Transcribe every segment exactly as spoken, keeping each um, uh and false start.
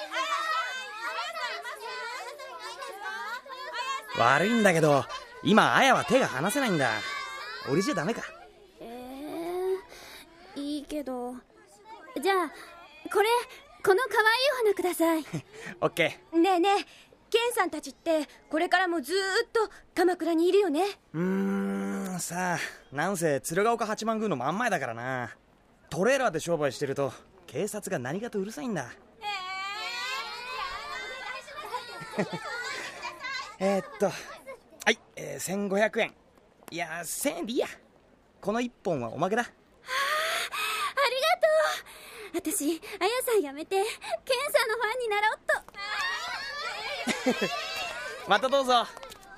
悪いんだけど今あやは手が離せないんだ。俺じゃダメか。 えー、いいけど。じゃあこれ、この可愛いお花ください。 オッケー。ねえねえ、ケンさんたちってこれからもずーっと鎌倉にいるよね。 うーんさあ、なんせ鶴岡八幡宮の真ん前だからな。トレーラーで商売してると警察が何かとうるさいんだ。えーっとはい、えー、せんごひゃくえん。いやせんえんでいいや。このいっぽんはおまけだ。はあ、 ありがとう。私あやさんやめてケンさんのファンになろうっと。 またどうぞ。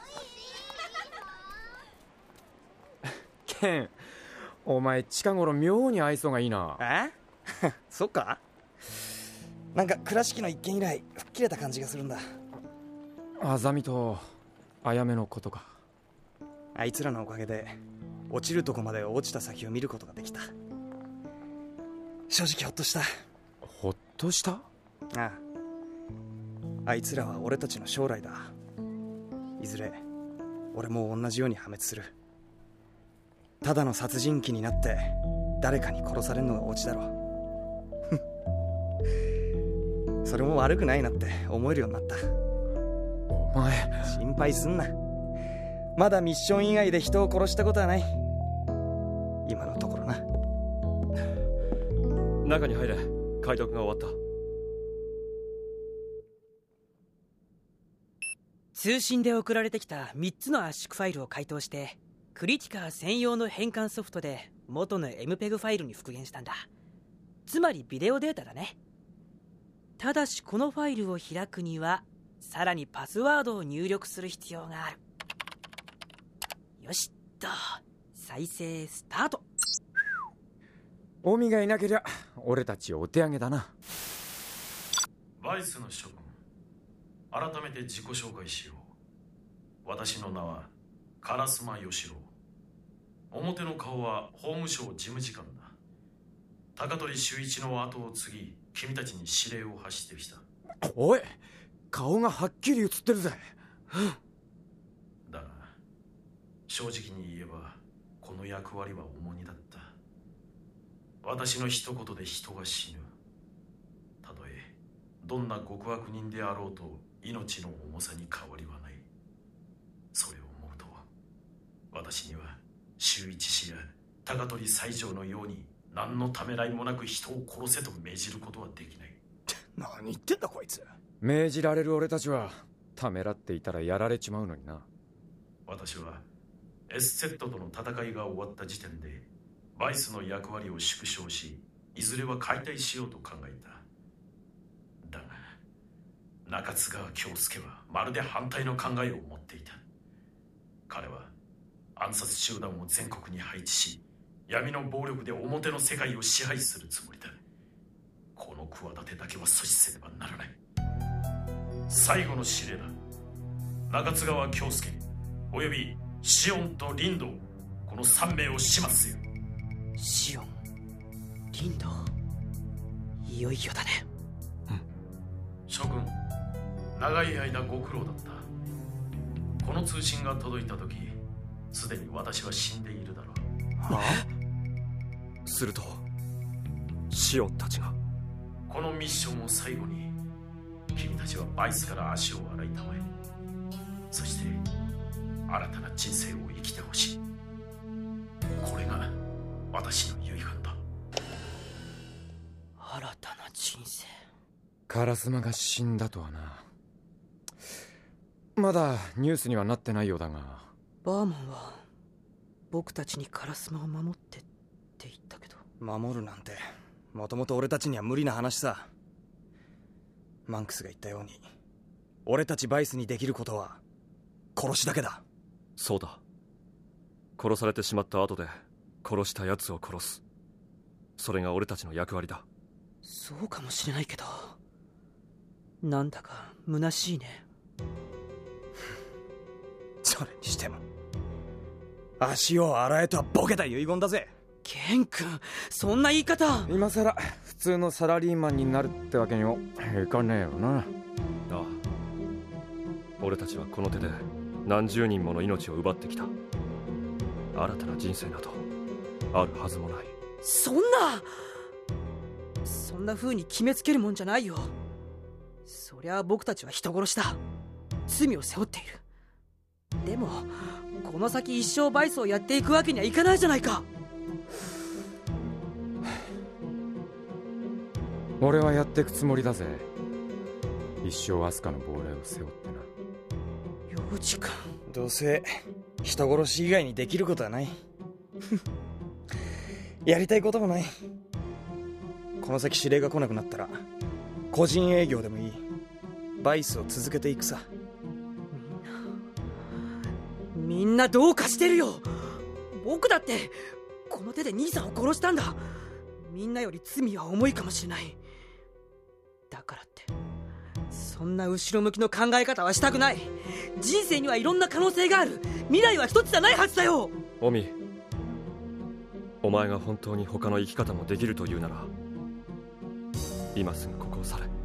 ケン、お前近頃妙に愛想がいいな。 えそっか。なんか倉敷の一件以来吹っ切れた感じがするんだ。 あざみとあやめのことか。 あいつらのおかげで落ちるとこまで落ちた先を見ることができた。正直ほっとした。 ほっとした？ ああ、あいつらは俺たちの将来だ。いずれ俺も同じように破滅する。ただの殺人鬼になって誰かに殺されるのがオチだろう。それも悪くないなって思えるようになった。 お前、 心配すんな。まだミッション以外で人を殺したことはない。今のところな。 中に入れ。解読が終わった。 通信で送られてきたみっつの圧縮ファイルを解凍してクリティカー専用の変換ソフトで元の エムペグ ファイルに復元したんだ。つまりビデオデータだね。ただしこのファイルを開くにはさらにパスワードを入力する必要がある。よしっと、再生スタート。 オミがいなけりゃ俺たちお手上げだな。 バイスの諸君、改めて自己紹介しよう。私の名は烏丸義郎。表の顔は法務省事務次官だ。高取修一の後を継ぎ君たちに指令を発してきた。 おい、顔がはっきり映ってるぜ。 だが正直に言えばこの役割は重荷だった。私の一言で人が死ぬ。たとえどんな極悪人であろうと命の重さに変わりはない。それを思うと私には修一氏や高取西条のように何のためらいもなく人を殺せと命じることはできない。 何言ってんだこいつ。 命じられる俺たちはためらっていたらやられちまうのにな。 私はエスセットとの戦いが終わった時点でバイスの役割を縮小し、いずれは解体しようと考えた。だが中津川京介はまるで反対の考えを持っていた。彼は暗殺集団を全国に配置し、闇の暴力で表の世界を支配するつもりだ。この企てだけは阻止せねばならない。最後の指令だ。中津川京介およびシオンとリンド、このさんめいを始末せよ。 シオン、リンド、いよいよだね。 うん。諸君、長い間ご苦労だった。この通信が届いた時、すでに私は死んでいるだろう。 はあ？するとシオンたちがこのミッションを最後に君たちはバイスから足を洗いたまえ、そして新たな人生を生きてほしい。これが私の遺言だ。 新たな人生。 烏丸が死んだとはな。まだニュースにはなってないようだが。 バーモンは僕たちに烏丸を守ってって言ったけど。 守るなんてもともと俺たちには無理な話さ。マンクスが言ったように俺たちバイスにできることは殺しだけだ。 そうだ。殺されてしまった後で殺した奴を殺す。それが俺たちの役割だ。 そうかもしれないけど、なんだか虚しいね。 それにしても足を洗えとはボケた遺言だぜ。 ケン君、そんな言い方。 今さら普普通のサラリーマンになるってわけにもいかねえよな。 ああ、俺たちはこの手で何十人もの命を奪ってきた。新たな人生などあるはずもない。 そんなそんな風に決めつけるもんじゃないよ。そりゃ僕たちは人殺しだ。罪を背負っている。でもこの先一生バイスをやっていくわけにはいかないじゃないか。 俺はやってくつもりだぜ。一生アスカの亡霊を背負ってな。 幼児か。 どうせ人殺し以外にできることはないやりたいこともない。この先指令が来なくなったら個人営業でもいい。バイスを続けていくさ。 みんなどうかしてるよ。僕だってこの手で兄さんを殺したんだ。みんなより罪は重いかもしれない。だからってそんな後ろ向きの考え方はしたくない。人生にはいろんな可能性がある。未来は一つじゃないはずだよ。 オミ、お前が本当に他の生き方もできるというなら今すぐここを去れ。